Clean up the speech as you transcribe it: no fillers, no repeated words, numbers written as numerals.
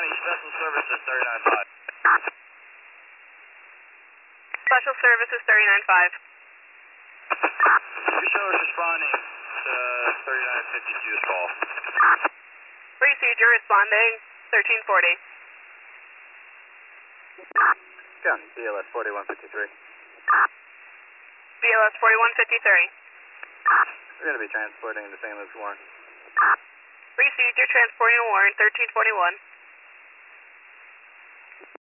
County, Special Services 39.5. Special Services 39.5. Your show is responding to 3952's call. Received, you're responding, 1340. County, BLS 4153. BLS 4153. We're going to be transporting the St. Luke's Warren. Received, you're transporting a Warren, 1341.